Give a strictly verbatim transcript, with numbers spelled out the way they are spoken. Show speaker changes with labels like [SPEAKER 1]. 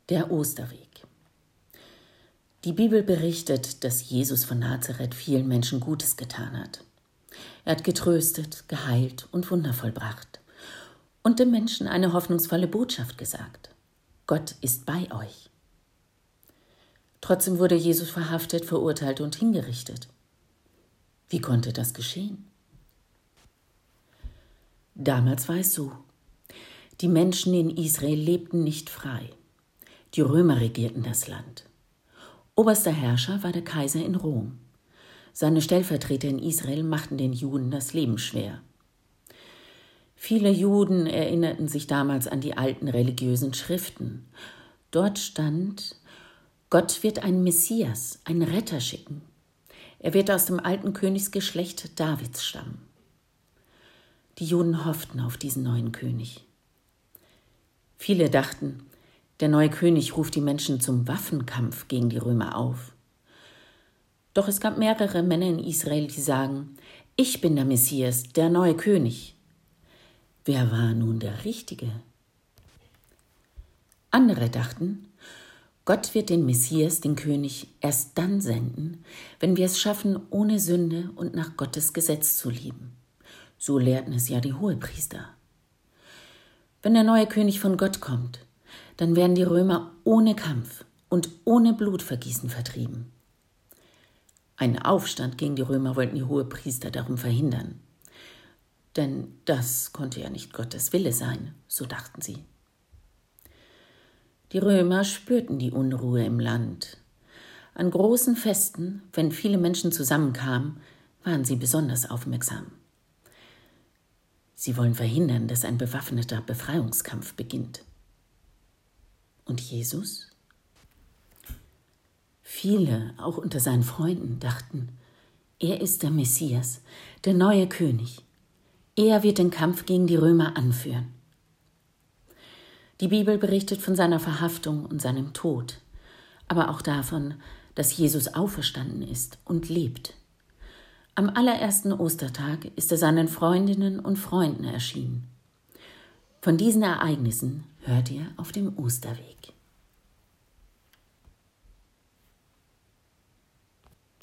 [SPEAKER 1] Der Osterweg. Die Bibel berichtet, dass Jesus von Nazareth vielen Menschen Gutes getan hat. Er hat getröstet, geheilt und Wunder vollbracht und den Menschen eine hoffnungsvolle Botschaft gesagt. Gott ist bei euch. Trotzdem wurde Jesus verhaftet, verurteilt und hingerichtet. Wie konnte das geschehen? Damals war es so: Die Menschen in Israel lebten nicht frei. Die Römer regierten das Land. Oberster Herrscher war der Kaiser in Rom. Seine Stellvertreter in Israel machten den Juden das Leben schwer. Viele Juden erinnerten sich damals an die alten religiösen Schriften. Dort stand: Gott wird einen Messias, einen Retter schicken. Er wird aus dem alten Königsgeschlecht Davids stammen. Die Juden hofften auf diesen neuen König. Viele dachten, der neue König ruft die Menschen zum Waffenkampf gegen die Römer auf. Doch es gab mehrere Männer in Israel, die sagen: Ich bin der Messias, der neue König. Wer war nun der Richtige? Andere dachten, Gott wird den Messias, den König, erst dann senden, wenn wir es schaffen, ohne Sünde und nach Gottes Gesetz zu leben. So lehrten es ja die Hohepriester. Wenn der neue König von Gott kommt, dann werden die Römer ohne Kampf und ohne Blutvergießen vertrieben. Einen Aufstand gegen die Römer wollten die Hohepriester darum verhindern. Denn das konnte ja nicht Gottes Wille sein, so dachten sie. Die Römer spürten die Unruhe im Land. An großen Festen, wenn viele Menschen zusammenkamen, waren sie besonders aufmerksam. Sie wollen verhindern, dass ein bewaffneter Befreiungskampf beginnt. Und Jesus? Viele, auch unter seinen Freunden, dachten, er ist der Messias, der neue König. Er wird den Kampf gegen die Römer anführen. Die Bibel berichtet von seiner Verhaftung und seinem Tod, aber auch davon, dass Jesus auferstanden ist und lebt. Am allerersten Ostertag ist er seinen Freundinnen und Freunden erschienen. Von diesen Ereignissen hört ihr auf dem Osterweg.